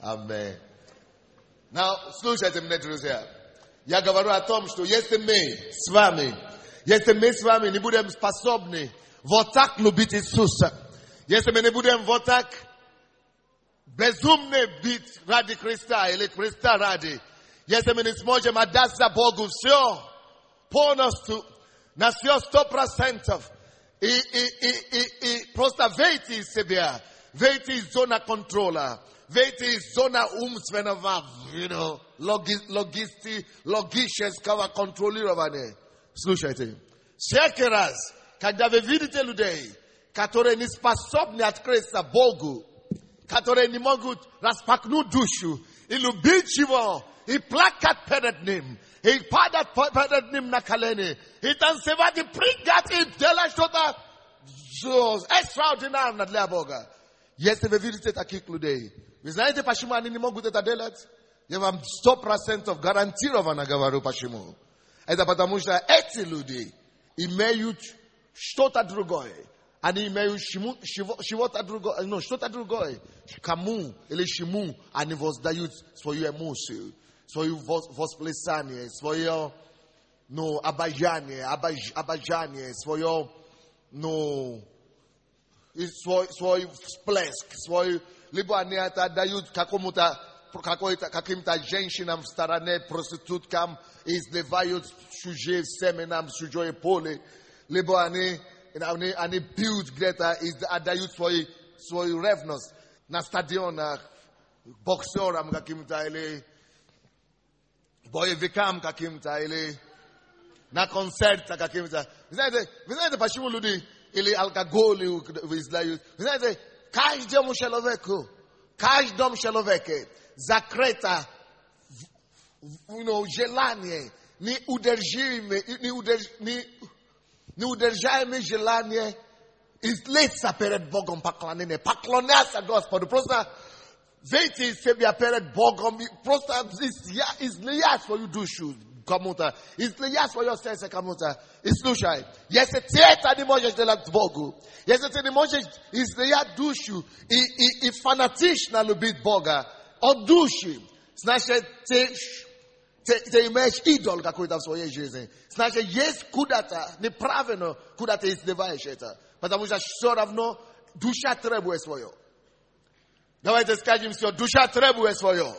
Amen. Now, слушайте меня, друзья. Я говорю о том, что если мы с вами не будем способны вот так любить Иисуса, если мы не будем вот так безумно бить ради Христа или Христа ради, если мы не сможем отдаться Богу все, полностью, на все 100%, и просто выйти из себя, выйти из зоны контроля, выйти из зоны умственного, логического контролирования. Слушайте, всякий раз, когда вы видите людей, которые не способны открыться Богу, которые не могут распахнуть душу и любить Его, и плакать перед Ним, и падать перед Ним на колени, и танцевать, и прыгать, и делать что-то экстраординарное для Бога. Если вы видите таких людей, вы знаете, почему они не могут это делать? Я вам 100% гарантированно говорю, почему. Это потому, что эти люди имеют что-то другое. Они имеют что-то другое. Кому или чему они воздают свою эмоцию, свое восплясание, свое обожание, свое свой всплеск, либо они это отдают каким-то женщинам в стороне, проституткам, и изливают чужие семена в чужое поле, либо они бьют где-то и отдают свою ревность на стадионах боксерам каким-то, или боевикам каким-то, или на концертах каким-то. Вы знаете, почему люди или алкоголь излают? Вы знаете, каждому человеку закрыто желание, неудержаемое желание излиться перед Богом, поклоняться Господу, просто выйти из себя перед Богом, просто излиять свою душу кому-то, излиять свое сердце кому-то. И слушай, если ты это не можешь делать Богу, если ты не можешь излиять душу и фанатично любить Бога от души, значит, ты имеешь идол какой-то в своей жизни. Значит, есть куда-то неправильно, куда ты изливаешь это. Потому что все равно душа требует свое. Давайте скажем все, душа требует свое.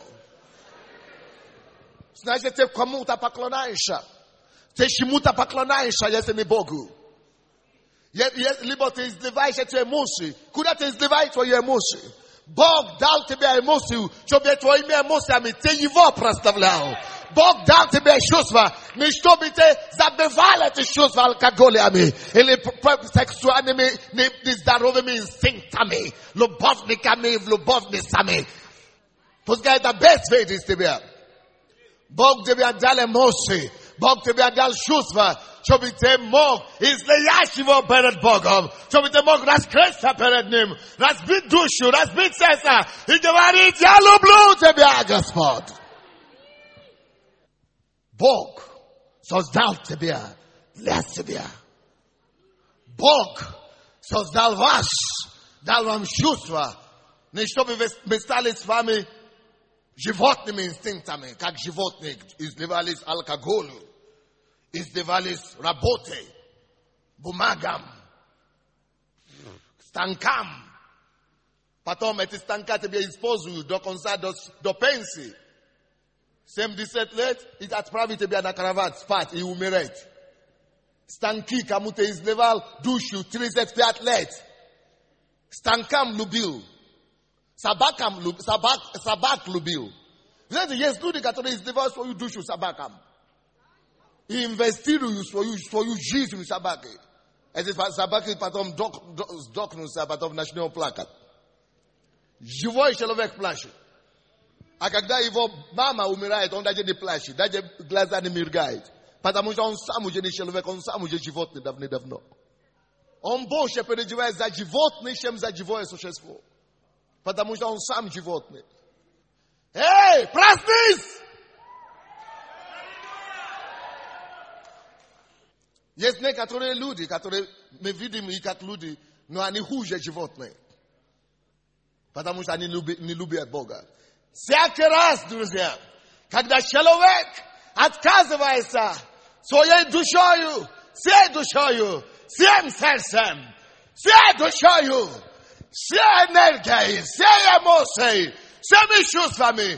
Значит, ты кому-то поклоняешься. Ты чему-то поклоняешься, если не Богу. Либо ты изливаешь эти эмоции. Куда ты изливаешь твои эмоции? Бог дал тебе эмоцию, чтобы твоими эмоциями ты Его прославлял. Бог дал тебе чувства, не чтобы ты забивал эти чувства алкоголями или сексуальными нездоровыми инстинктами, любовниками, любовницами. Пускай это безвредно из тебя. Бог тебе дал эмоции, Бог тебе дал чувства, чтобы ты мог излиять его перед Богом, чтобы ты мог раскрыться перед Ним, разбить душу, разбить сердце и говорить: я люблю тебя, Господь. Бог создал тебя для себя. Бог создал вас, дал вам чувства, не чтобы вы стали с вами животными инстинктами, как животные изливались алкоголю, изливались работой, бумагам, станкам. Потом эти станка тебе используют до конца, до пенсии. 70 лет и отправить тебя на кровать спать и умереть. Станки кому-то изливал душу 35 лет. Станкам любил. Собак любил. Знаете, есть люди, которые изливают свою душу собакам. И инвестируют свою жизнь в собаки. Эти собаки потом сдохнутся, а потом начнут плакать. Живой человек плачет. А когда его мама умирает, он даже не плачет, даже глаза не моргает. Потому что он сам уже не человек, он сам уже животное давно. Он больше переживает за животное, чем за живое существо. Потому что он сам животное. Эй, проснись! Есть некоторые люди, которые мы видим их как люди, но они хуже животные. Потому что они не любят Бога. Всякий раз, друзья, когда человек отказывается своей душою, всей душою, всем сердцем, всей душою, всей энергией, всей эмоцией, всеми чувствами,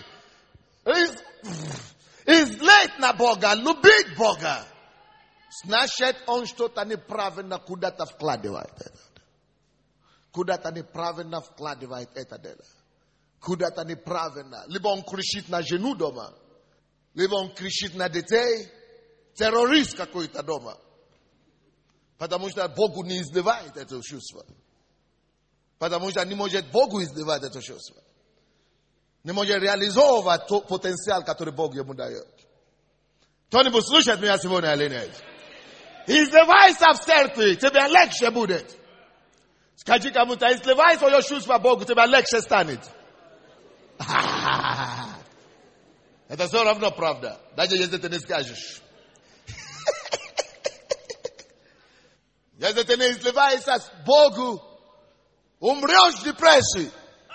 излить на Бога, любить Бога, значит, он что-то неправильно куда-то вкладывает это. Куда-то неправильно вкладывает это дело. Куда-то неправильно. Либо он кричит на жену дома, либо он кричит на детей, террорист какой-то дома. Потому что Богу не изливает это чувство. Потому что не может Богу изливать это чувство. Не может реализовывать тот потенциал, который Бог ему дает. Кто-нибудь слушает меня сегодня или нет? Изливайся в церкви, тебе легче будет. Скажи кому-то, изливай свое чувство Богу, тебе легче станет. Это все равно правда, даже если ты не скажешь. Если ты не изливаешься Богу, умрешь в депрессии.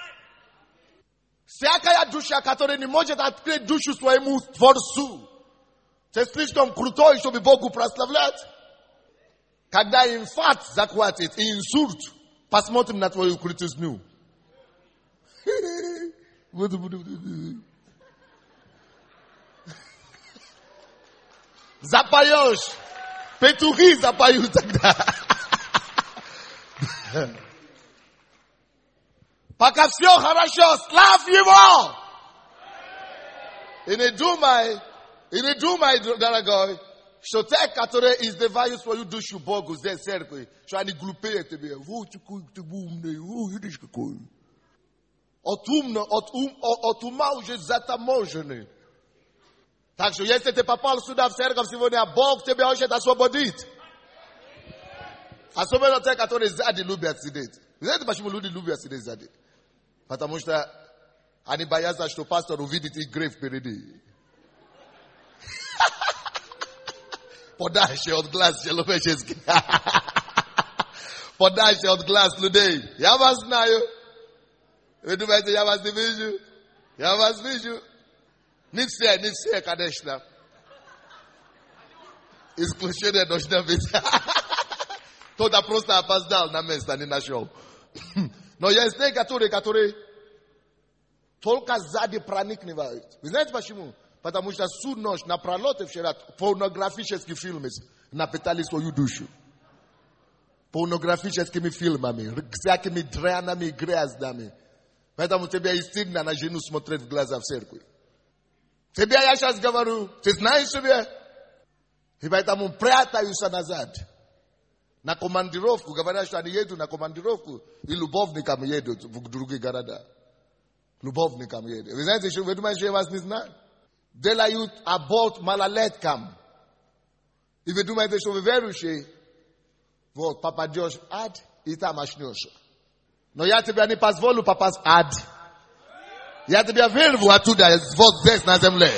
Всякая душа, которая не может открыть душу своему Творцу, ты слишком крутой, чтобы Богу прославлять. Когда инфаркт захватит и инсульт, посмотрим на твою крутизну. Запоешь. Петухи запоют тогда. Пока все хорошо, славь Его. И не думай, дорогой, что те, которые изливают свою душу Богу здесь в церкви, что они глупее тебе. Вот такой ты умный, видишь какой. От ума уже затаможенный. Так что если ты попал сюда в церковь сегодня, Бог тебя хочет освободить. Особенно те, которые сзади любят сидеть. Знаете, почему люди любят сидеть сзади? Потому что они боятся, что пастор увидит их грех впереди. Подальше от глаз человеческих. Подальше от глаз людей. Я вас знаю. Вы думаете, я вас не вижу? Я вас вижу. Не все, конечно. Исключение должно быть. Кто-то просто опоздал на место, не нашел. Но есть те, которые только сзади проникнывают. Вы знаете почему? Потому что всю ночь напролет вчера порнографические фильмы напитали свою душу. Порнографическими фильмами, всякими дрянами и грязными. Поэтому тебе и стыдно на жену смотреть в глаза в церкви. Тебе я сейчас говорю, ты знаешь себя? И поэтому прятаются назад. На командировку, говорят, что они едут на командировку, и любовникам едут в другие города. Любовникам едут. Вы знаете, что вы думаете, что я вас не знаю? Делают аборт малолеткам. И вы думаете, что вы верующие? Вот, попадешь в ад, и там очнешься. Но я тебя не позволю попасть в ад. Я тебя вырву оттуда, вот здесь на земле.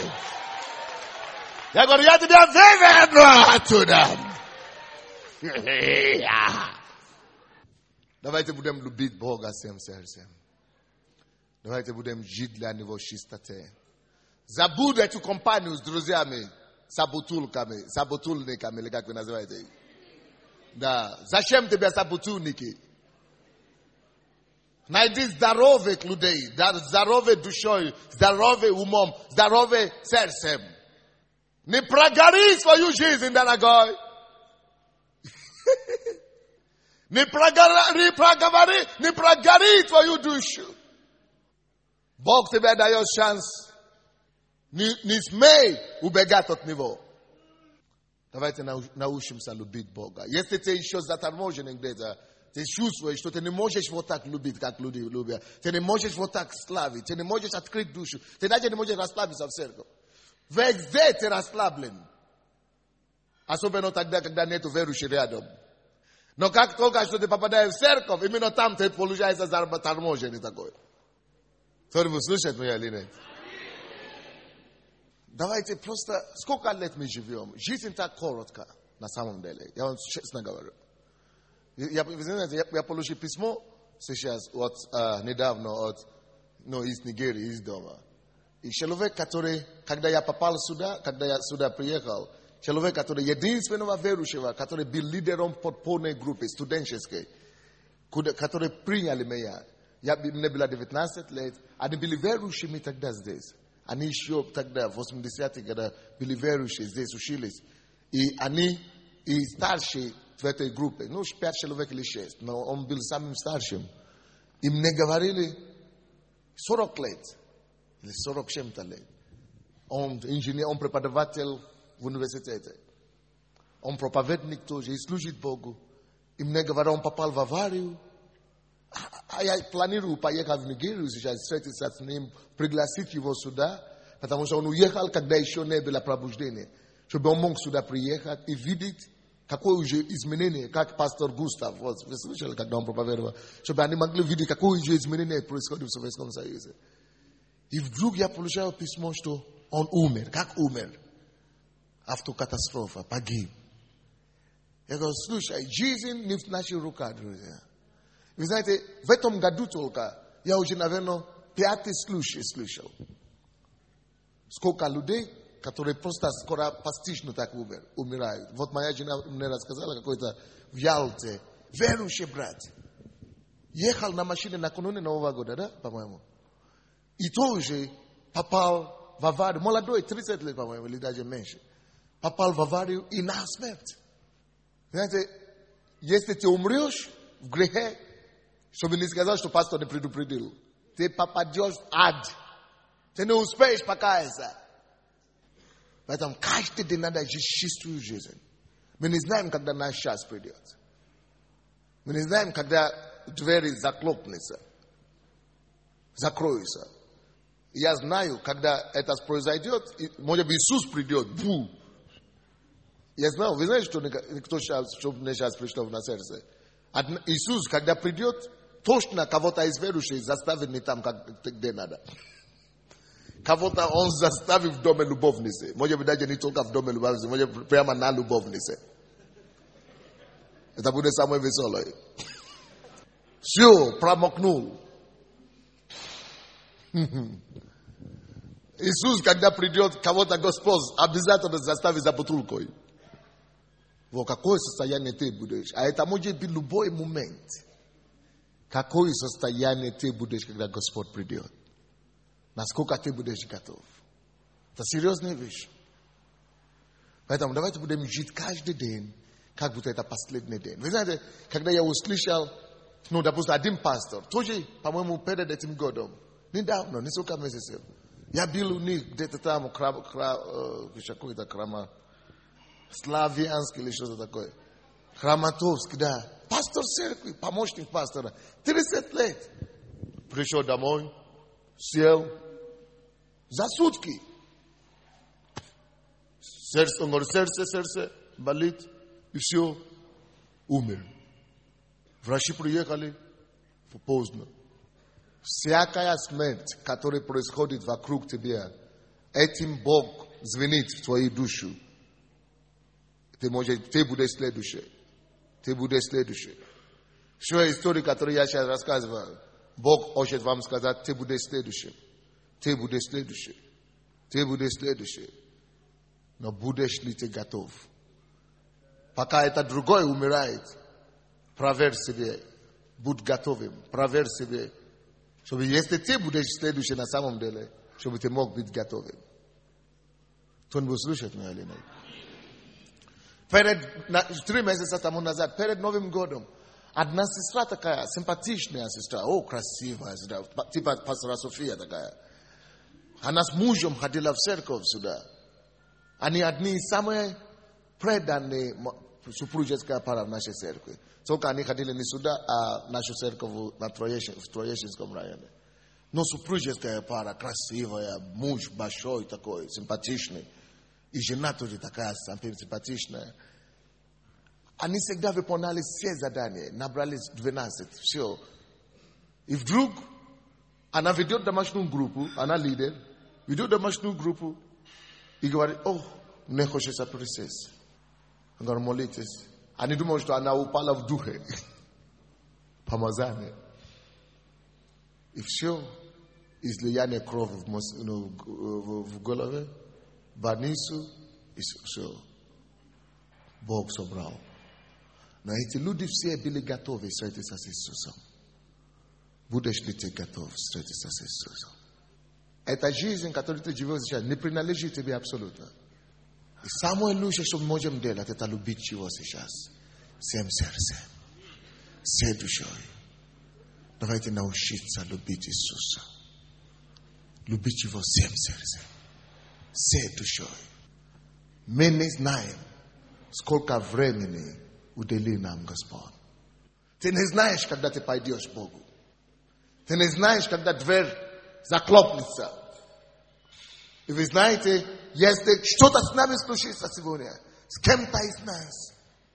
Я говорю, я тебя выверну оттуда. Давайте будем любить Бога всем сердцем. Давайте будем жить для Него чистоте. Забудь эту компанию с друзьями, саботульниками, или как вы называете. Да. Зачем тебе саботульники? Найди здоровых людей, здоровой душой, здоровым умом, здоровым сердцем. Не прогори свою жизнь, дорогой. Не прогори твою душу. Бог тебе дает шанс. Не смей убегать от Него. Давайте научимся любить Бога. Если ты еще заторможен где-то, ты чувствуешь, что ты не можешь вот так любить, как люди любят. Ты не можешь вот так славить. Ты не можешь открыть душу. Ты даже не можешь расслабиться в церковь. Везде ты расслаблен. Особенно тогда, когда нету верующих рядом. Но как только что ты попадаешь в церковь, именно там ты получается заторможенный такой. Кто-нибудь слушает меня или нет? Давайте просто, сколько лет мы живем? Жизнь так коротко, на самом деле. Я вам честно говорю. Я получил письмо сейчас недавно из Нигерии, из дома. И человек, который, когда я попал сюда, когда я сюда приехал, человек, который единственного верующего, который был лидером подпольной группы студенческой, которые приняли меня. Мне было 19 лет. Они были верующими тогда здесь. Они еще тогда, в 80-х годах, были верующие, здесь учились. И они, и старшие в этой группе, 5 человек или 6, но он был самым старшим. И мне говорили 40 лет, или 40 чем-то лет. Он инженер, он преподаватель в университете. Он проповедник тоже, и служит Богу. И мне говорят, он попал в аварию. А я планирую поехать в Нигерию сейчас, встретиться с ним, пригласить его сюда, потому что он уехал, когда еще не было пробуждения. Чтобы он мог сюда приехать и видеть, какое уже изменение, как пастор Густав, вы слышали, когда он проповедовал, чтобы они могли видеть, какое уже изменение происходит в Советском Союзе. И вдруг я получал письмо, что он умер. Как умер? Автокатастрофа, погиб. Я говорю, слушай, жизнь не в наших руках, друзья. Вы знаете, в этом году только я уже, наверное, 5-й случай слышал. Сколько людей, которые просто скоро постично так умирают. Вот моя жена мне рассказала, какой-то в Ялте, верующий брат, ехал на машине накануне Нового года, да, по-моему, и тоже попал в аварию, молодой, 30 лет, по-моему, или даже меньше, попал в аварию и на смерть. Знаете, если ты умрешь в грехе, чтобы не сказать, что пастор не предупредил, ты попадешь в ад. Ты не успеешь покаяться. Поэтому каждый день надо жить чистую жизнь. Мы не знаем, когда наш час придет. Мы не знаем, когда двери закроются. Я знаю, когда это произойдет, может быть, Иисус придет. Бу! Я знаю, вы знаете, что никто сейчас, что мне сейчас пришло на сердце? Иисус, когда придет, точно кого-то из верующих заставит не там, где надо. Кого-то он заставит в доме любовницы. Может быть, даже не только в доме любовницы, может быть, прямо на любовнице. Это будет самое веселое. Все, промокнул. Иисус, когда придет, кого-то Господь обязательно заставит за бутылкой. В какое состояние ты будешь? А это может быть любой момент. Какое состояние ты будешь, когда Господь придет? Насколько ты будешь готов? Это серьезная вещь. Поэтому давайте будем жить каждый день, как будто это последний день. Вы знаете, когда я услышал, допустим, один пастор, тоже, по-моему, перед этим годом, недавно, несколько месяцев, я был у них где-то там, какой-то славянский или что-то такое. Краматорск, да. Пастор церкви, помощник пастора. 30 лет. Пришел домой, сел за сутки. Он говорит, сердце болит, и все, умер. Врачи приехали поздно. Всякая смерть, которая происходит вокруг тебя, этим Бог звенит в твою душу. Ты будешь следующий. Ты будешь следующий. Все истории, которые я сейчас рассказываю, Бог хочет вам сказать, ты будешь следующий. Ты будешь следующий. Ты будешь следующий. Но будешь ли ты готов? Пока это другой умирает, проверь себе. Будь готовым. Проверь себе. Чтобы если ты будешь следующий на самом деле, чтобы ты мог быть готовым. Кто-нибудь слушает меня или нет? Перед 3 месяца тому назад, перед Новым годом, одна сестра такая, симпатичная сестра, красивая сестра, типа пастора София такая. Она с мужем ходила в церковь сюда. Они одни из самых преданные супружеская пара в нашей церкви. Только они ходили не сюда, а в нашу церковь в Троещинском районе. Но супружеская пара, красивая, муж большой такой, симпатичный. И жена тоже такая симпатичная. Они всегда выполняли все задания. Набрались 12. Все. И вдруг она ведет домашнюю группу. Она лидер. Ведет домашнюю группу. И говорит, мне хочется присесть. Она говорит, молитесь. Они думают, что она упала в духе. Помазание. И все. излияние крови в голове, больницу, и все. Бог собрал. Но эти люди все были готовы встретиться с Иисусом. Будешь ли ты готов встретиться с Иисусом? Эта жизнь, которой ты живешь сейчас, не принадлежит тебе абсолютно. И самое лучшее, что мы можем делать, это любить его сейчас. Всем сердцем, всей душой. Давайте научиться любить Иисуса. Любить его всем сердцем, всей душой. Мы не знаем, сколько времени уделил нам Господь. Ты не знаешь, когда ты пойдешь к Богу. Ты не знаешь, когда дверь захлопнется. И вы знаете, если что-то с нами случится сегодня, с кем-то из нас,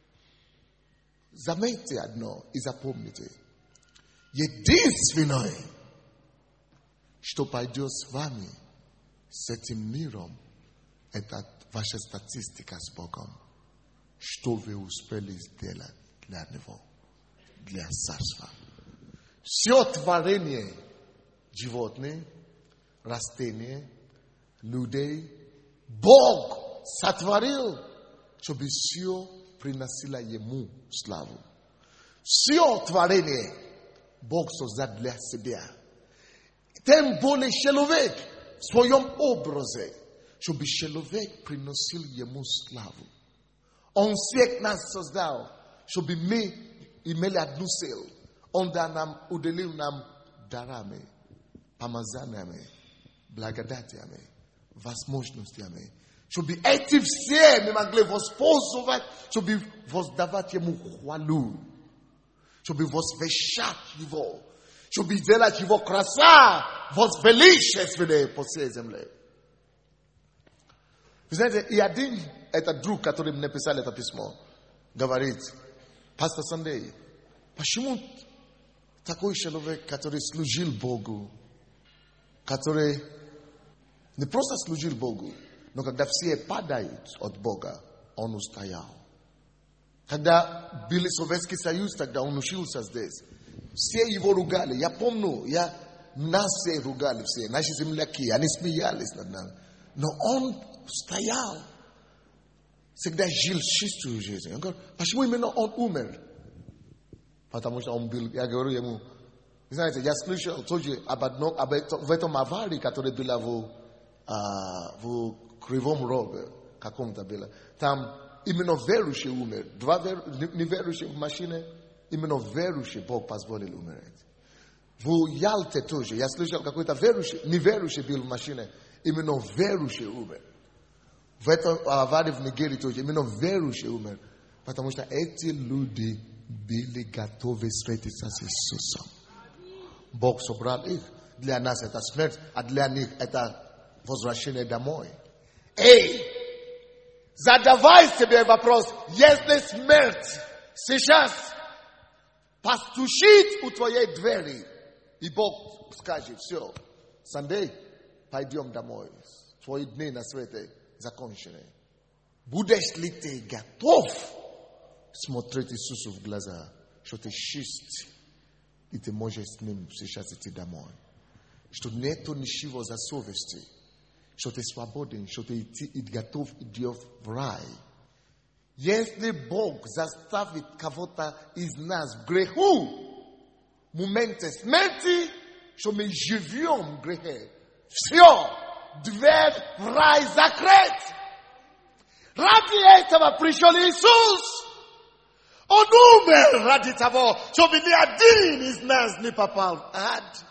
заметьте одно и запомните. Единственное, что пойдет с вами, с этим миром, это ваша статистика с Богом. Что вы успели сделать для Него, для Царства. Все творение, животные, растения, людей, Бог сотворил, чтобы все приносило Ему славу. Все творение Бог создал для себя. Тем более человек в своем образе, чтобы человек приносил Ему славу. Он всех нас создал, чтобы мы имели одну цель. Он уделил нам дарами, помазаниями, благодатями, возможностями. Чтобы эти все мы могли воспользовать, чтобы воздавать Ему хвалу. Чтобы возвещать Его. Чтобы делать Его краса возвеличественной по всей земле. Вы знаете, и один этот друг, который мне написал это письмо, говорит: пастор Сандей, почему такой человек, который служил Богу, который не просто служил Богу, но когда все падают от Бога, он устоял. Когда был Советский Союз, тогда он учился здесь. Все его ругали. Я помню, нас все ругали, все, наши земляки, они смеялись над нами. Но он стоял. Всегда жил чистую жизнь. Он говорит: почему именно он умер? Потому что он был, я говорю ему, вы знаете, я слышал тоже в этом аварии, которая была в Кривом Роге, каком-то было. Там именно верующий умер. Два неверующие в машине, именно верующий Бог позволил умереть. В Ялте тоже, я слышал, какой-то неверующий был в машине, именно верующий умер. В этом аварии в Нигерии тоже, именно верующий умер. Потому что эти люди были готовы встретиться с Иисусом. Бог собрал их. Для нас это смерть, а для них это возвращение домой. Эй! Задавай себе вопрос: если смерть сейчас постучит у твоей двери, и Бог скажет: все, Сандей, пойдем домой. Твои дни на свете закончены. Будешь ли ты готов смотреть Иисусу в глаза, что ты чист, и ты можешь с Ним сейчас идти домой? Что нету ничего за совести, что ты свободен, что ты готов идти в рай. Если Бог заставит кого-то из нас в греху, в моменте смерти, что мы живем в грехе, все, дверь в рай закрыт. Ради этого пришел Иисус. Он умер ради того, чтобы ни один из нас не попал в ад.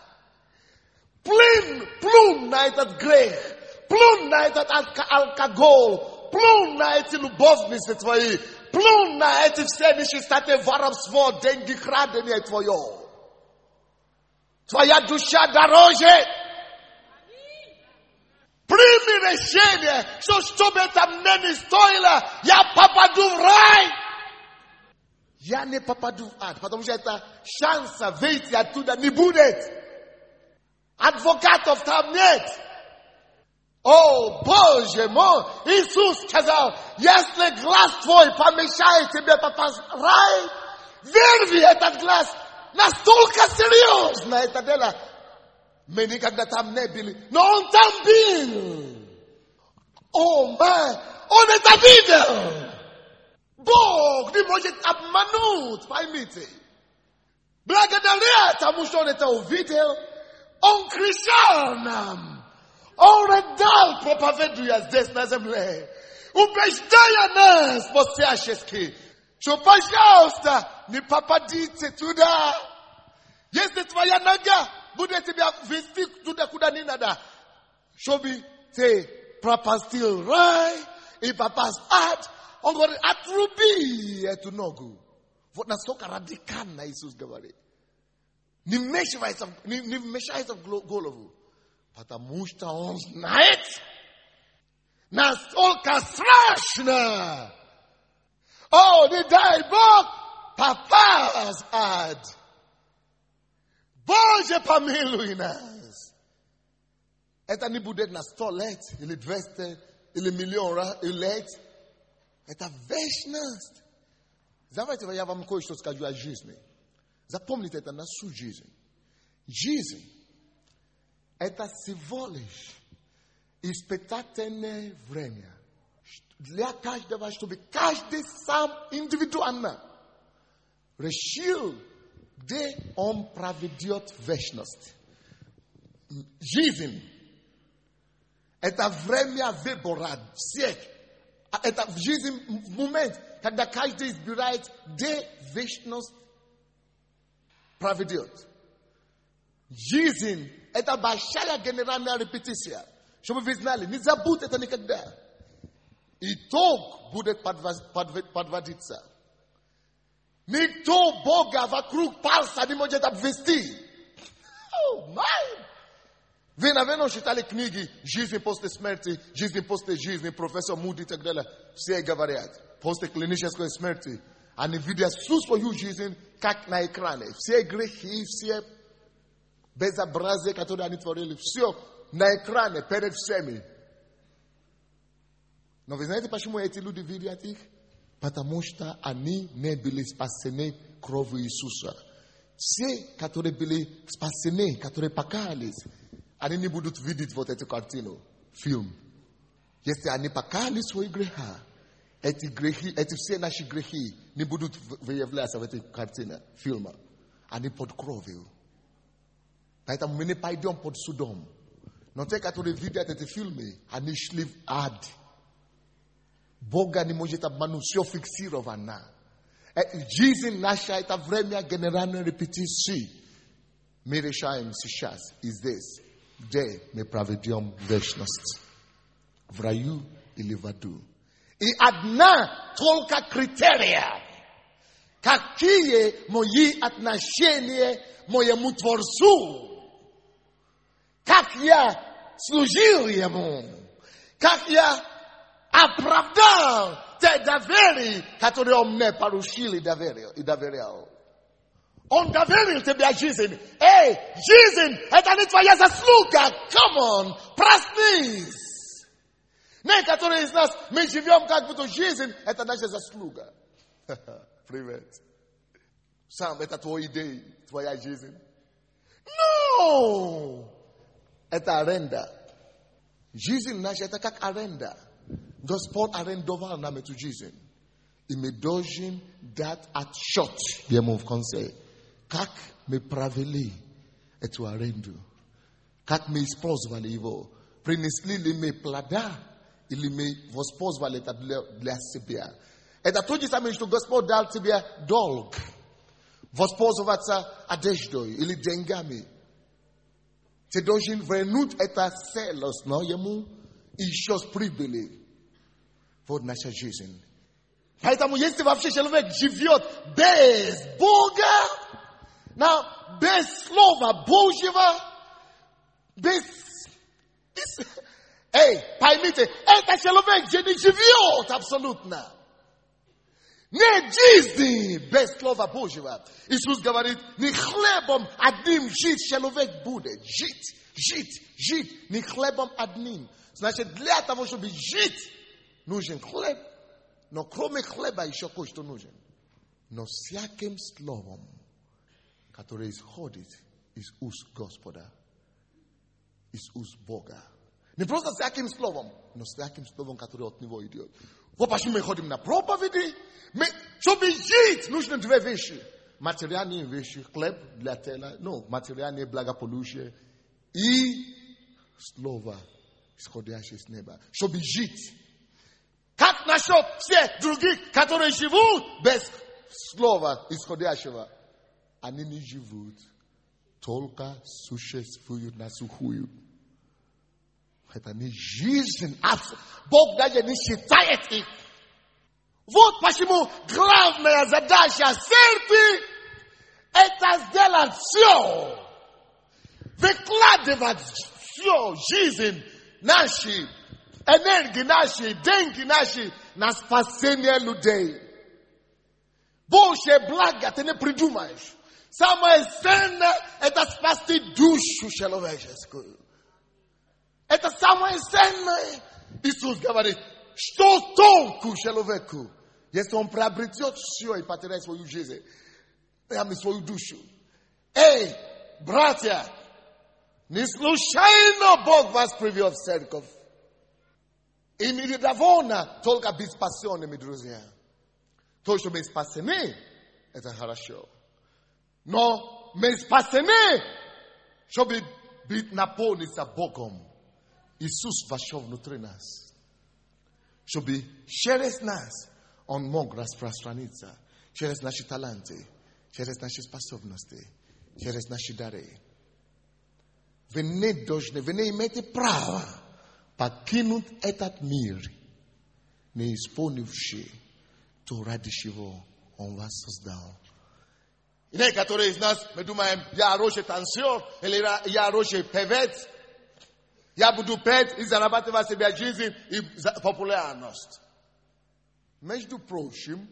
Плюнь на этот грех, плюнь на этот алкоголь, плюнь на эти любовницы твои, плюнь на эти все нечистоты, воровство, деньги, крадение твое. Твоя душа дороже. Прими решение, что бы это мне не стоило, я попаду в рай. Я не попаду в ад, потому что это шанса выйти оттуда не будет. Адвокатов там нет. О, Боже мой! Иисус сказал: если глаз твой помешает тебе попасть в рай, вырви этот глаз. Настолько серьезно это дело. Meni когда там не были. Но он там был. О, май, он это видел. Бог не может обмануть, поймите. Благодаря тому, что он это увидел, он кричал нам. Он рыдал, проповедуя здесь на земле, убеждая нас по-всячески, что, пожалуйста, не попадите туда. Если твоя нога будет тебя вести туда, куда не надо, чтобы ты пропустил рай и попасть в ад, он говорит, отруби эту ногу. Вот настолько радикально Иисус говорит. Не вмешивайся в голову. Потому что он знает, настолько страшно. О, не дай Бог попасть в ад. Боже, помилуй нас. Это не будет на 100 лет, или 200, или миллион лет. Это вечность. Давайте я вам кое-что скажу о жизни. Запомните это на всю жизнь. Жизнь – это всего лишь испытательное время для каждого, чтобы каждый сам индивидуально решил, где он проведет вечность. Жизнь – это время выбора всех. Это в жизни момент, когда каждый избирает, где вечность проведет. Жизнь – это большая генеральная репетиция. Чтобы вы знали, не забудь это никогда. Итог будет подводиться. Никто Бога вокруг пальца не может обвести. О, май! Вы, наверное, читали книги «Жизнь после смерти», «Жизнь после жизни», профессор Муди и так далее. Все говорят, после клинической смерти, они видят всю свою жизнь, как на экране. Все грехи, все безобразия, которые они творили, все на экране перед всеми. Но вы знаете, почему эти люди видят их? Потому что они не были спасены кровью Иисуса. Все, которые были спасены, которые покаялись, они не будут видеть вот эту картину, фильм. Если они покаялись свои греха, эти грехи, эти все наши грехи не будут выявляться в этой картине, фильма. Они под кровью. Поэтому мы не пойдем под судом. Но те, которые видят эти фильмы, они шли в ад. Бога не может обмануть, все фиксировано. Жизнь наша – это время генеральной репетиции. Мы решаем сейчас и здесь, где мы проведем вечность. В раю или в аду. И одна только критерия. Какие мои отношения к моему Творцу? Как я служил Ему? Как я оправдал те доверия, которые Он мне поручил и доверял? Он доверил тебе жизнь. Эй, жизнь, это не твоя заслуга. Come on, проснись. Некоторые из нас, мы живем как будто жизнь, это наша заслуга. Привет. Сам, это твоя идея, твоя жизнь. No! Это аренда. Жизнь наша, это как аренда. Господь арендовал нам эту жизнь. И мы должны дать отчет ему в конце. Как мы провели эту аренду? Как мы использовали его? Принесли ли мы плода? Или мы воспользовали это для себя? Это то же самое, что Господь дал тебе долг. Воспользоваться одеждой или деньгами. Ты должен вернуть это целостно ему и еще с прибыли. Вот наша жизнь. Поэтому если вообще человек живет без Бога, без Слова Божьего, Эй, поймите, этот человек же не живет абсолютно. Не жизни без Слова Божьего. Иисус говорит, не хлебом одним жить человек будет. Жить. Не хлебом одним. Значит, для того, чтобы жить, нужен хлеб. Но кроме хлеба еще кое-что нужен. Но всяким словом, которое исходит из уст Господа, Иисус Бога. Не просто с яким словом, но с яким словом, которое от Него идет. Вот почему мы ходим на проповеди. Чтобы жить, нужны две вещи. Материальные вещи, хлеб для тела, материальное благополучие и слово, исходящее с неба. Чтобы жить. Как насчет всех других, которые живут без слова исходящего? Они не живут, только существуют на сухую. Это не жизнь. Бог даже не считает их. Вот почему главная задача церкви – это сделать все. Выкладывать все, жизнь наши, энергии наши, деньги наши на спасение людей. Больше блага ты не придумаешь. Самое ценное – это спасти душу человеческую. Это самое ценное. Иисус говорит, что толку человеку, если он приобретет все и потеряет свою жизнь, свою душу. Эй, братья, не случайно Бог вас привел в церковь. И мне довольно только быть спасенными, друзья. То, что мы спасены, это хорошо. Но мы спасены, чтобы быть наполниться Богом. Иисус вошел внутри нас. Чтобы через нас Он мог распространиться. Через наши таланты, через наши способности, через наши дары. Вы не должны, вы не имеете права покинуть этот мир, не исполнивший то, ради чего Он вас создал. И некоторые из нас, мы думаем, я хороший танцор, или я хороший певец. Я буду петь и зарабатывать себе жизнь и популярность. Между прочим,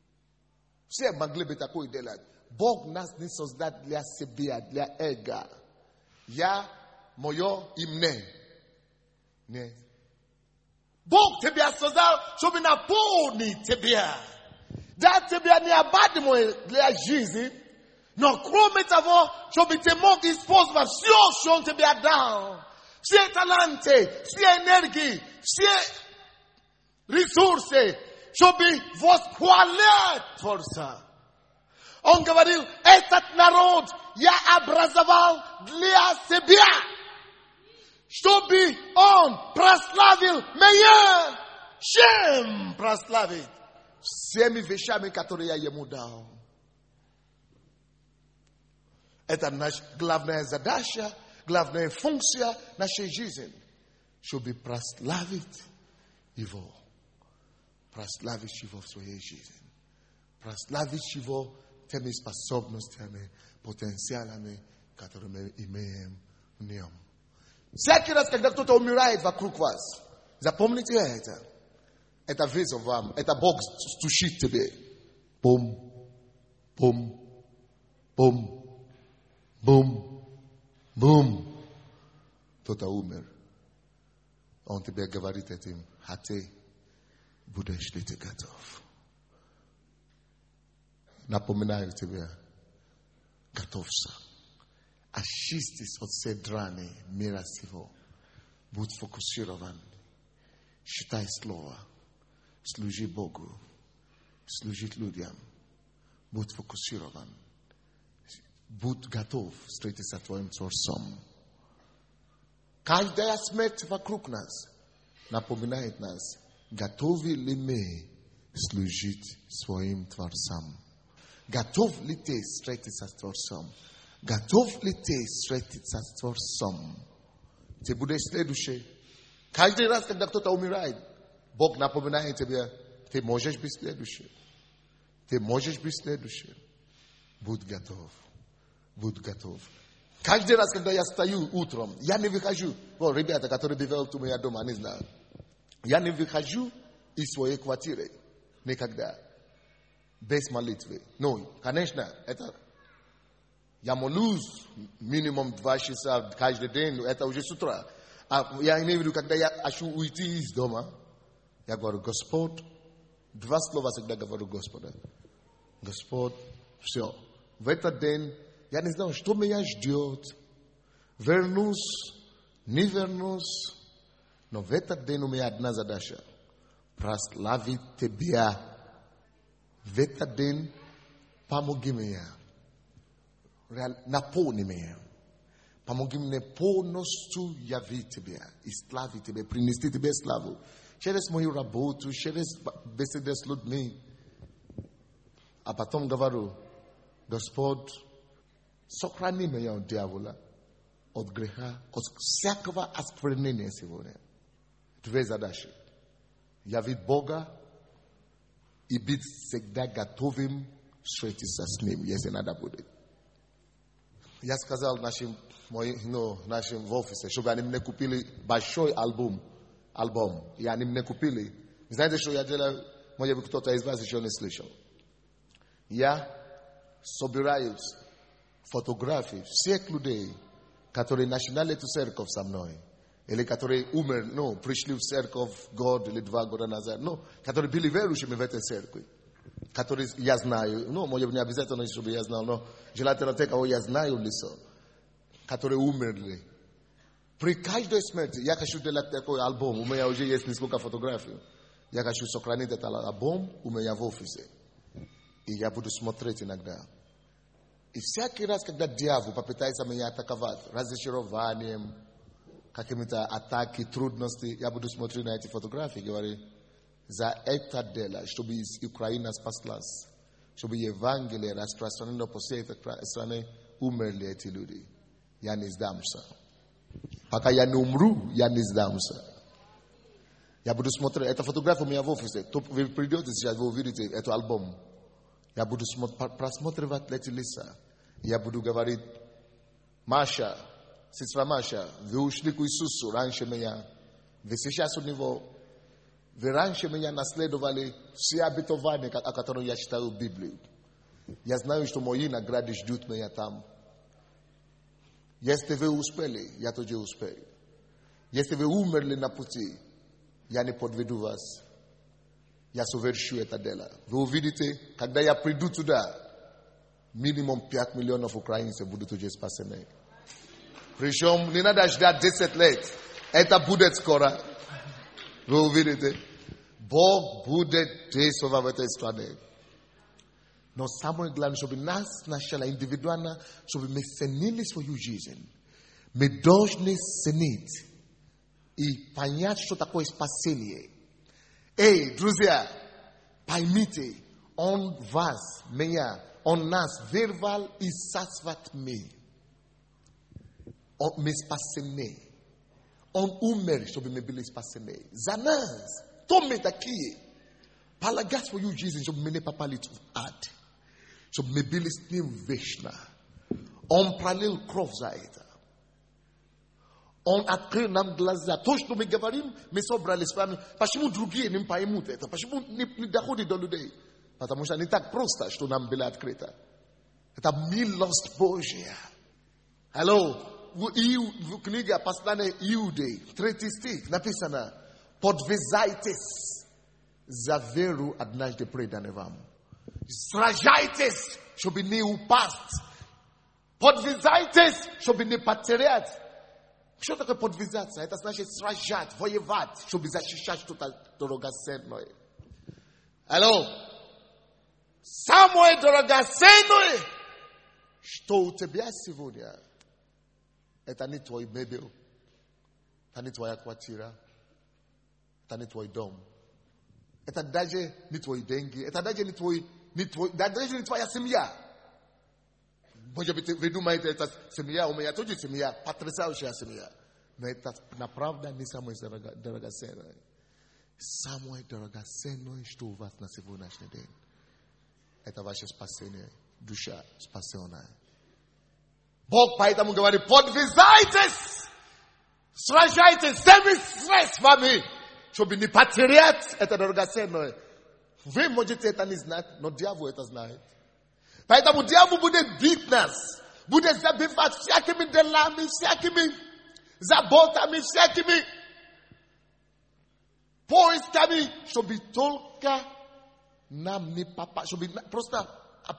все могли бы такое делать. Бог нас не создал для себя, для эго. Я, мое и мне. Нет. Бог тебя создал, чтобы наполнить тебя. Дать тебе необходимое для жизни. Но кроме того, чтобы ты мог использовать все, что Он тебе дал. Все таланты, все энергии, все ресурсы, чтобы восхвалять Творца. Он говорил, этот народ я образовал для себя, чтобы он прославил меня. Чем прославить? Всеми вещами, которые я ему дал. Это наша главная задача, главная функция нашей жизни, чтобы прославить Его. Прославить Его в своей жизни. Прославить Его теми способностями, потенциалами, которые мы имеем в Нем. Всякий раз, когда кто-то умирает вокруг вас, запомните это. Это вызов вам. Это Бог стучит тебе. Бум, бум, бум, бум, бум. Кто-то умер. Он тебе говорит этим, а ты будешь ли ты готов? Напоминаю тебе, готовься. Очистись от всей драни мира сего. Будь фокусирован. Читай слово. Служи Богу. Служить людям. Будь фокусирован. Будь готов встретиться с твоим Творцом. Каждая смерть вокруг нас напоминает нас, готовы ли мы служить своим Творцам. Готов ли ты встретиться с Творцом? Готов ли ты встретиться с Творцом? Ты будешь следующий. Каждый раз, когда кто-то умирает, Бог напоминает тебе, ты можешь быть следующим. Ты можешь быть следующим. Будь готов. Будь готов. Каждый раз, когда я стою утром, я не выхожу. Вот ребята, которые бывают у меня дома, они знают. Я не выхожу из своей квартиры. Никогда. Без молитвы. Ну, конечно, это... Я молюсь минимум 2 часа каждый день. Это уже с утра. А я имею в виду, когда я хочу уйти из дома, я говорю, Господь, 2 слова всегда говорю Господа. Господь, все. В этот день, я не знаю, что меня ждет. Вернусь Nivernos noveta denume adna zadasha. Praslavi tebia. Veta den pamogimea. Naponimea. Pamogimne ponostu yavitebia. Islavitebe. Prinistitebe slavu. Sheres mohi rabotu. Sheres besedes ludmi. Apatom gavaru. Gospod. Sokranime ya diavola. Od greha. Od всякого осквернения сегодня. Две задачи. Явить Бога и быть всегда готовым встретиться с Ним, если надо будет. Я сказал нашим в офисе, чтобы они мне купили большой альбом. И они мне купили. Знаете, что я делаю? Может быть, кто-то из вас еще не слышал. Я собираю фотографии всех людей, которые начинали эту церковь со мной. Или которые умерли, пришли в церковь год или 2 года назад. Которые были верующими в этой церкви. Которые я знаю. Может быть, не обязательно, чтобы я знал, но желательно те, кого я знаю в лицо. Которые умерли. При каждой смерти я хочу делать такой альбом. У меня уже есть несколько фотографий. Я хочу сохранить этот альбом у меня в офисе. И я буду смотреть иногда. И всякий раз, когда дьявол попытается меня атаковать разочарованием, какими-то атаки, трудности, я буду смотреть на эти фотографии и говорить, за это дело, чтобы Украина спаслась, чтобы Евангелие распространено по всей этой стране, умерли эти люди. Я не сдамся. Пока я не умру, я не сдамся. Я буду смотреть, эта фотография у меня в офисе. Вы придете сейчас, вы увидите этот альбом. Я буду просматривать эти лица. Я буду говорить, Маша, сестра Маша, вы ушли к Иисусу раньше меня. Вы сейчас у Него. Вы раньше меня наследовали все обетования, о которых я читаю в Библии. Я знаю, что мои награды ждут меня там. Если вы успели, я тоже успел. Если вы умерли на пути, я не подведу вас. Я совершу это дело. Вы увидите, когда я приду туда, минимум 5 миллионов украинцев будут уже спасены. Причем не надо ждать 10 лет. Это будет скоро. Вы увидите. Бог будет действовать в этой стране. Но самое главное, чтобы нас сначала индивидуально, чтобы мы ценили свою жизнь. Мы должны ценить и понять, что такое спасение. Эй, друзья, поймите, Он вас, меня, Он нас веровал и сасват мы. Мы спасены. Он умер, чтобы мы были спасены. За нас. То мы такие. Полагать свою жизнь, чтобы мы не попали в ад. Чтобы мы были с Ним вечно. Он пролил кровь за это. Он открыл нам глаза. То, что мы говорим, мы собрали с вами. Почему другие не поймут это? Почему не доходит до людей? Потому что не так просто, что нам было открыто. Это милость Божья. Алло. В книге послания Иуды, 3 стих, написано, подвязайтесь за веру однажды преданной вам. Сражайтесь, чтобы не упасть. Подвязайтесь, чтобы не потерять. Что такое подвязаться? Это значит сражать, воевать, чтобы защищать что-то дорогоценное. Алло? Самое дорогоценное, что у тебя сегодня, это не твой мебель, это не твоя квартира, это не твой дом, это даже не твои деньги, это даже не твоя семья. Может быть, вы думаете, это семья, у меня тоже семья, потрясающая семья. Но это на правда не самое дорогоценное. Самое дорогоценное, что у вас на сегодняшний день, это ваше спасение, душа спасенная. Бог поэтому говорит, подвязайтесь, сражайтесь, всеми средствами, чтобы не потерять это дорогоценное. Вы можете это не знать, но дьявол это знает. Поэтому дьявол будет бить нас, будет забивать всякими делами, всякими заботами, всякими поисками, чтобы только нам не попасть, чтобы просто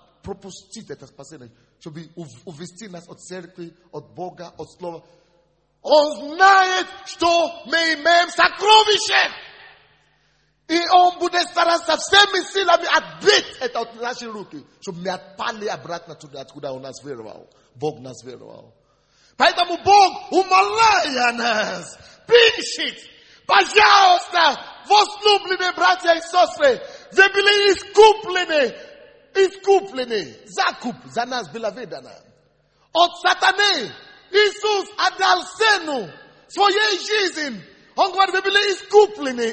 пропустить это спасение, чтобы увести нас от церкви, от Бога, от слова. Он знает, что мы имеем сокровище. И он будет стараться всеми силами отбить это от нашей руки, чтобы мы отпали обратно туда, откуда он нас вырвал. Бог нас вырвал. Поэтому Бог, умоляя нас, пишет, пожалуйста, возлюбленные братья и сестры, вы были искуплены, закуп за нас было выдано. От сатаны Иисус отдал цену своей жизни. Он говорит, вы были искуплены.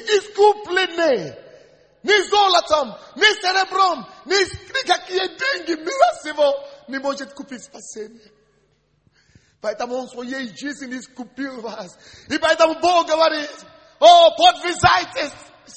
Ни золотом, ни серебром, ни какие деньги мира сего не может купить спасение. Поэтому Он своей жизнью искупил вас. И поэтому Бог говорит, подвязайтесь,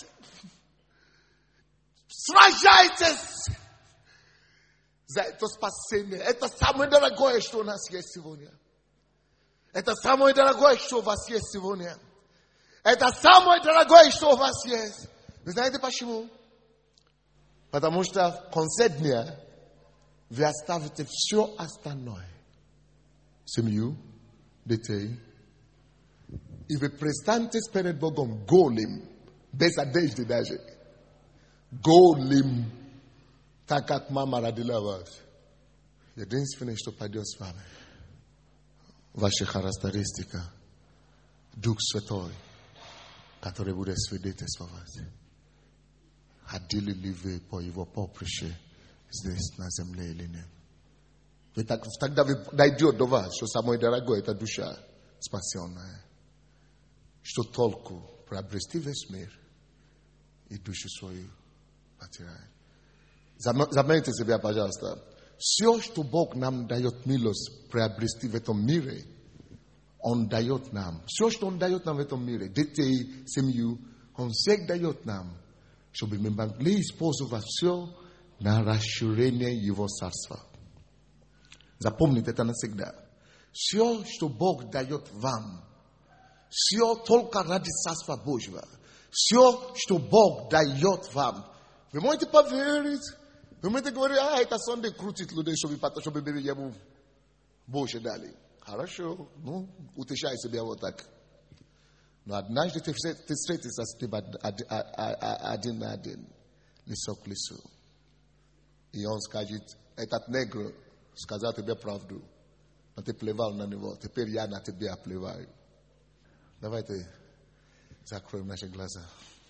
сражайтесь за это спасение. Это самое дорогое, что у нас есть сегодня. Это самое дорогое, что у вас есть сегодня. Это самое дорогое, что у вас есть. Вы знаете почему? Потому что в конце дня вы оставите все остальное. Семью, детей. И вы престанете перед Богом голым, без одежды даже. Голым, так как мама родила вас. Единственное, что пойдет с вами. Ваша характеристика. Дух Святой, который будет свидетельствовать. Хотели ли вы по его поприще здесь на земле или нет? Тогда дойдет до вас, что самое дорогое это душа спасенная. Что толку приобрести весь мир и душу свою потерять? Заметьте себя, пожалуйста. Все, что Бог нам дает милость приобрести в этом мире, Он дает нам. Все, что Он дает нам в этом мире, детей, семью, Он всех дает нам, чтобы мы могли использовать все на расширение Его царства. Запомните это навсегда. Все, что Бог дает вам, все только ради царства Божьего. Все, что Бог дает вам. Вы можете поверить. Вы можете говорить, это Сонday крутит людей, чтобы ему больше дали. Хорошо, утешай себя вот так. Но однажды ты встретишься с ним один на один, лицо к лицу. И он скажет, этот негр сказал тебе правду, но ты плевал на него, теперь я на тебя плеваю. Давайте закроем наши глаза,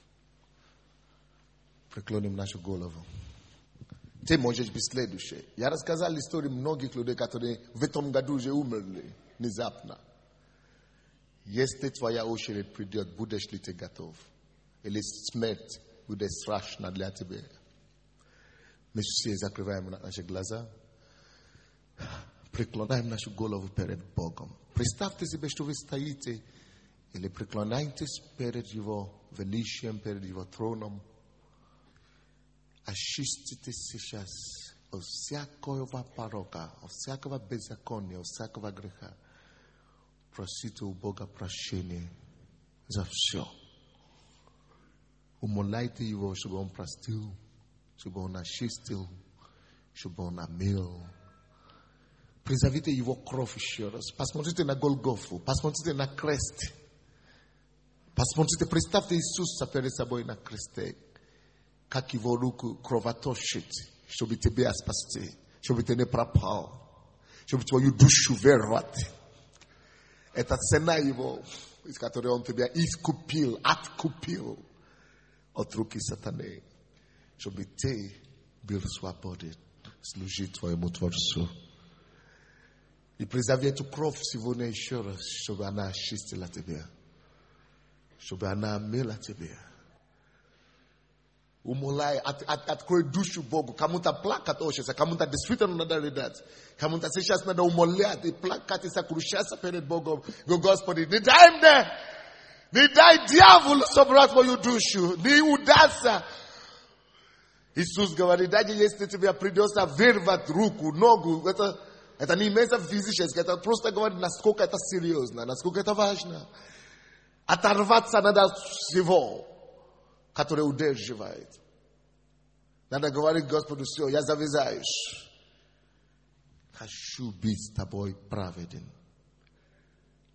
преклоним нашу голову. Ты можешь быть следующий. Я рассказал историю многих людей, которые в этом году уже умерли внезапно. Если твоя очередь придет, будешь ли ты готов? Или смерть будет страшна для тебя? Мы все закрываем наши глаза, преклоняем нашу голову перед Богом. Представьте себе, что вы стоите, или преклоняйтесь перед Его величием, перед Его троном. Очистите сейчас от всякого порока, от всякого беззакония, от всякого греха. Просите у Бога прощения за все. Умоляйте Его, чтобы Он простил, чтобы Он очистил, чтобы Он омыл. Призовите Его кровь еще раз. Посмотрите на Голгофу, посмотрите на крест. Посмотрите, представьте Иисуса перед собой на кресте. Как Его руку кровоточит, чтобы тебя спасти, чтобы ты не пропал, чтобы твою душу веровать. Это цена Его, из которой Он тебя искупил, откупил от руки сатаны, чтобы ты был свободен, служить твоему Творцу. И призови эту кровь сегодня еще раз, чтобы она очистила тебя, чтобы она омыла тебя. Умоляй, открой душу Богу. Кому-то плакать хочется, кому-то действительно надо рыдать. Кому-то сейчас надо умолять и плакать и сокрушаться перед Богом. Господи, не дай мне, не дай дьяволу собрать мою душу, не удастся. Иисус говорит, даже если тебе придется вырвать руку, ногу, это не имеется физически, это просто говорит, насколько это серьезно, насколько это важно. Оторваться надо от всего, который удерживает. Надо говорить Господу, все, я завязаюсь. Хочу быть с тобой праведен.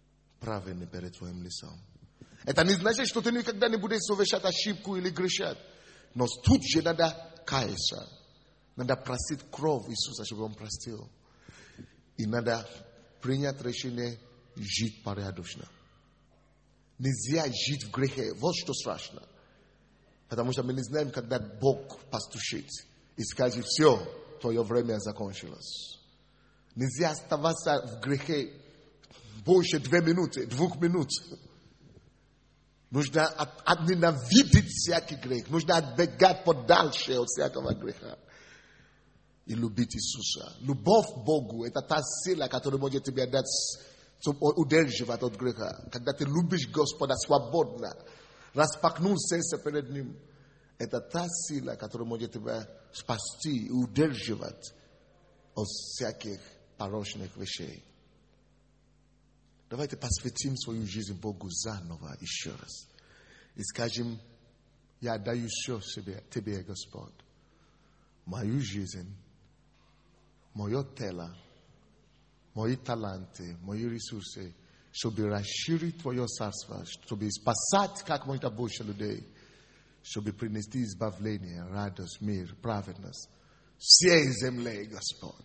праведны перед Твоим лицом. Это не значит, что ты никогда не будешь совершать ошибку или грешать. Но тут же надо каяться. Надо просить кровь Иисуса, чтобы Он простил. И надо принять решение жить порядочно. Нельзя жить в грехе. Вот что страшно. Потому что мы не знаем, когда Бог постучит и скажет: все, твое время закончилось. Нельзя оставаться в грехе больше 2 минут. Нужно ненавидеть всякий грех. Нужно отбегать подальше от всякого греха. И любить Иисуса. Любовь к Богу – это та сила, которая может тебе дать, удерживать от греха. Когда ты любишь Господа свободно, распахнул сердце перед Ним, это та сила, которая может тебя спасти и удерживать от всяких порочных вещей. Давайте посвятим свою жизнь Богу заново еще раз. И скажем: я даю все Тебе, Господь. Мою жизнь, мое тело, мои таланты, мои ресурсы, чтобы расширить Твое царство, чтобы спасать как можно больше людей, чтобы принести избавление, радость, мир, праведность всей земле, Господь.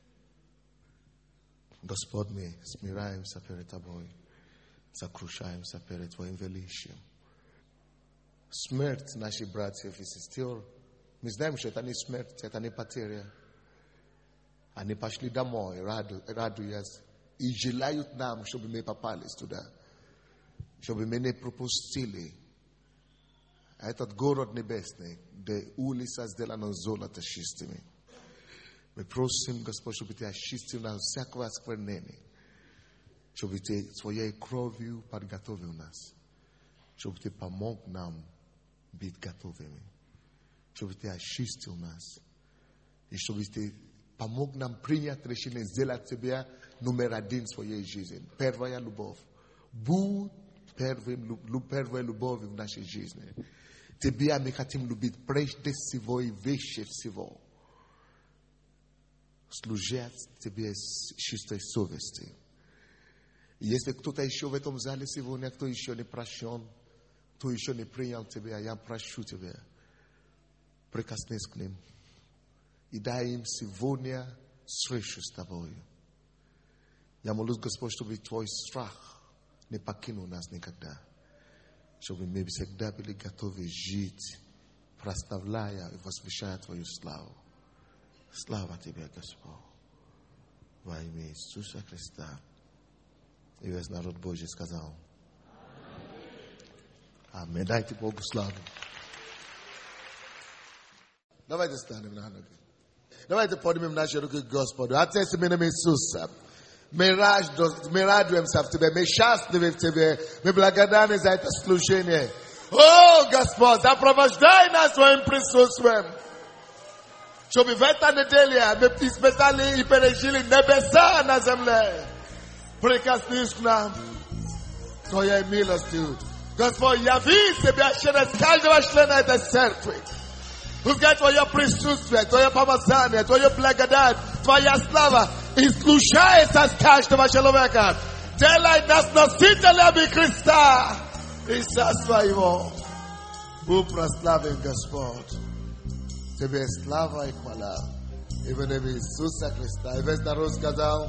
Господь, мы смираемся перед Тобой, сокрушаемся перед Твоим величием. Смерть наших братьев и сестер, мы знаем, что это не смерть, это не потеря. Они пошли домой, радуясь, и желают нам, чтобы мы попались туда, чтобы мы не пропустили этот город небесный, где улица сделана золото чистыми. Мы просим, Господь, чтобы Ты очистил нас всякого осквернения, чтобы Ты Своей кровью подготовил нас, чтобы Ты помог нам быть готовыми, чтобы Ты очистил нас, и чтобы Ты помог нам принять решение сделать Тебя номер 1 в своей жизни. Первая любовь. Будь первой любовью в нашей жизни. Тебя мы хотим любить прежде всего и выше всего. Служить Тебе с чистой совестью. И если кто-то еще в этом зале сегодня, кто еще не прощен, кто еще не принял Тебя, я прошу Тебя, прикоснись к ним и дай им сегодня встречу с Тобой. Я молюсь, Господь, чтобы Твой страх не покинул нас никогда. Чтобы мы всегда были готовы жить, прославляя и возвещая Твою славу. Слава Тебе, Господь. Во имя Иисуса Христа. И весь народ Божий сказал: Аминь. Дайте Богу славу. Давайте станем на ноги. Давайте поднимем наши руки к Господу. Отец, именем Иисуса, мы радуемся в Тебе, мы счастливы в Тебе, мы благодарны за это служение. О, Господь, сопровождай нас Своим присутствием, чтобы в этой неделе мы испытали и пережили небеса на земле. Прикоснись к нам Твоей милостью. Господь, яви Себя через каждого члена этой церкви. Пускай Твое присутствие, Твое помазание, Твое благодать, Твоя слава исключается с каждого человека. Делай нас носителями Христа и царства Его. Будь прославлен, Господь. Тебе слава и хвала. И в имя Иисуса Христа. И весь народ сказал: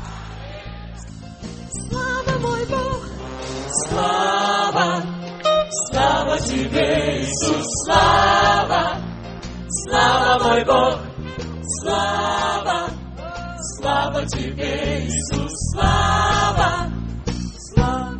Слава мой Бог! Слава! Слава Тебе, Иисус! Слава! Слава мой Бог! Слава! Слава Тебе, Иисус! Слава! Слава!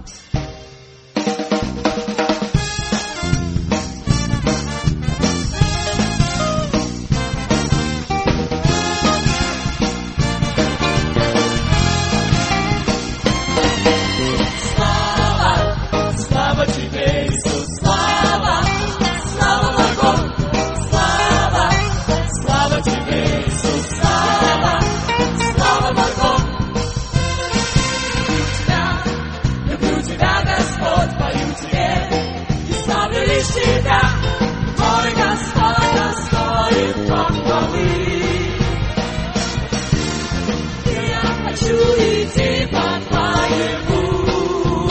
Я хочу идти по Твоему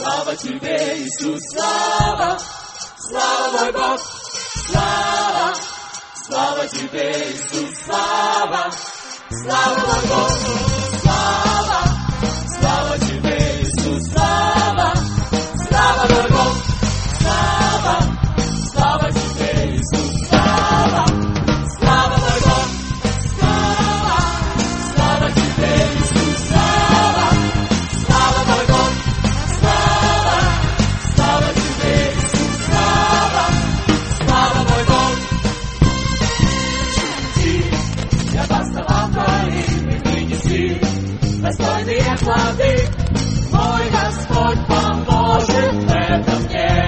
Слава Тебе, Иисус, слава, слава мой Бог, слава, слава Тебе, Иисус, слава, слава мой Бог, слава, слава Тебе, Иисус, слава, слава мой Бог, слава, слава Тебе, Иисус, слава, слава мой Бог, слава, слава Тебе, Иисус, слава, слава мой Бог, слава, слава Тебе, Иисус, слава, слава мой Бог. Я поставал Твои принеси, достойные плоды, мой Господь поможет в этом мне.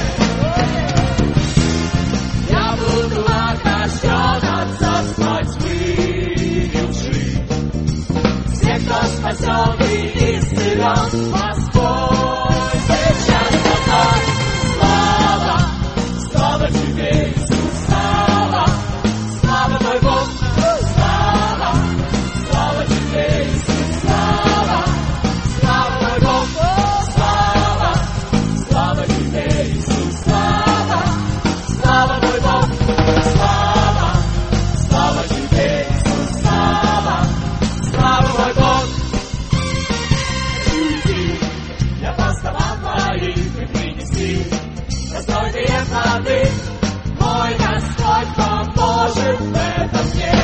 Я буду огражден от царства тьмы и лжи. Все, кто спасен и исцелен, Господь сейчас со мной. Слава, слава Тебе, Иисус, слава, слава мой Бог, слава, слава Тебе, Иисус, слава, слава мой Бог, слава, слава Тебе, Иисус, слава, слава мой Бог, слава, слава Тебе, Иисус, слава, слава мой Бог. Уйди, я поставал Твои, Ты принеси достойные плоды, мой Господь поможет в этом мне.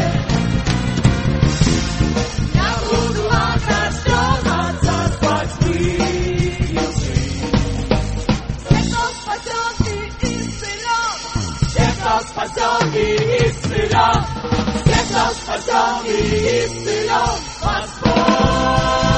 Я буду огражден от царства тьмы и лжи. Все, кто спасен и исцелен, все, кто спасен и исцелен, все, кто спасен и исцелен, Господь.